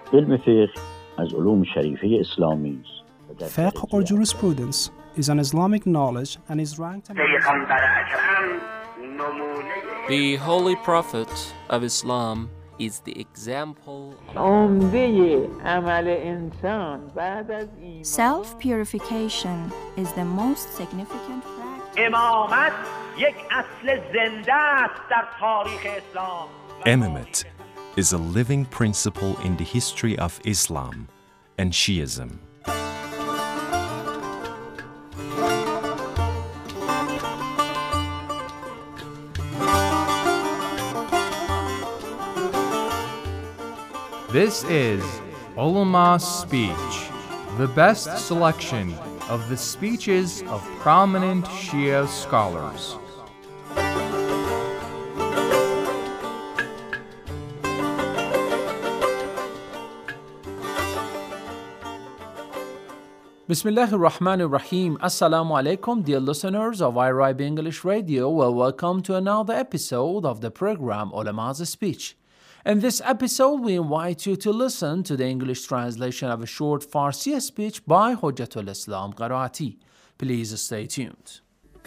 علم فقه از علوم شریفه اسلامی است. Fiqh or jurisprudence is an Islamic knowledge and is ranked The Holy Prophet of Islam is the example. Self-purification is the most significant practice. امامت یک اصل زنده است در تاریخ اسلام. Imamate is a living principle in the history of Islam and Shiism. This is Ulama Speech, the best selection of the speeches of prominent Shia scholars. Bismillah ar-Rahman ar-Rahim. Assalamu alaikum, dear listeners of IRIB English Radio. Well, welcome to another episode of the program Ulama's Speech. In this episode, we invite you to listen to the English translation of a short Farsi speech by Hujjatul Islam Qaraati. Please stay tuned.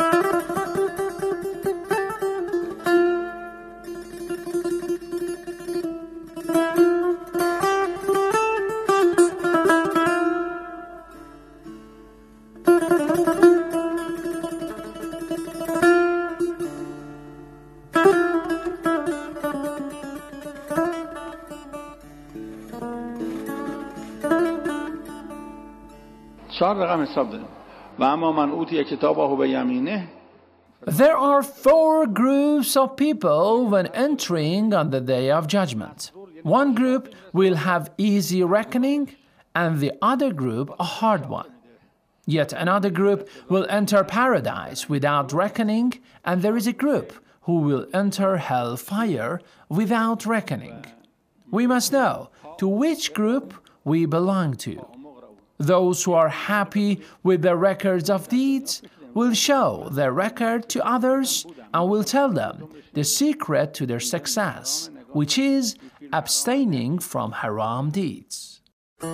There are four groups of people when entering on the Day of Judgment. One group will have easy reckoning and the other group a hard one. Yet another group will enter paradise without reckoning, and there is a group who will enter hellfire without reckoning. We must know to which group we belong to. Those who are happy with their records of deeds will show their record to others and will tell them the secret to their success, which is abstaining from haram deeds.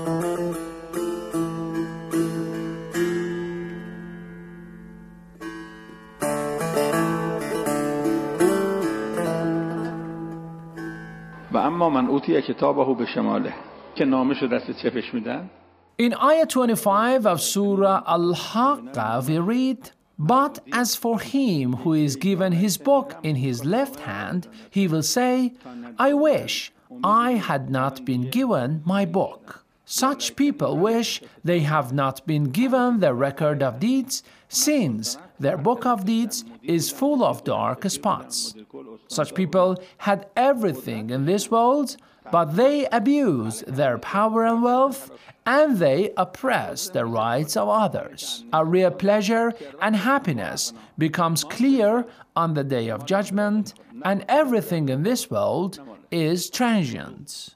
In Ayah 25 of Surah Al-Haqqah we read, "But as for him who is given his book in his left hand, he will say, I wish I had not been given my book." Such people wish they have not been given their record of deeds, since their book of deeds is full of dark spots. Such people had everything in this world, but they abused their power and wealth, and they oppress the rights of others. Our real pleasure and happiness becomes clear on the Day of Judgment, and everything in this world is transient.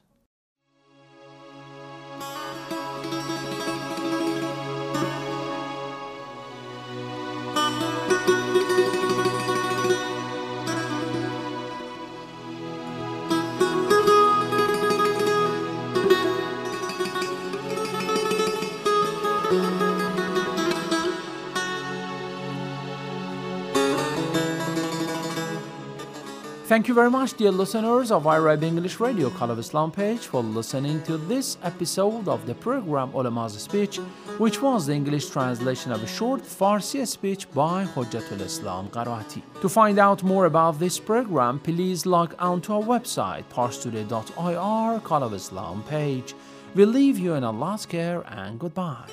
Thank you very much, dear listeners of IRIB English Radio Call of Islam page, for listening to this episode of the program Ulama's Speech, which was the English translation of a short Farsi speech by Hujjatul Islam Qaraati. To find out more about this program, please log on to our website, parstoday.ir, Call of Islam page. We leave you in Allah's care and goodbye.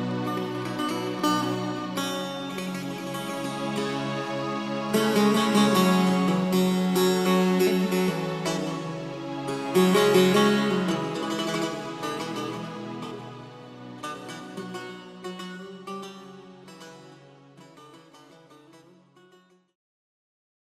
Thank you.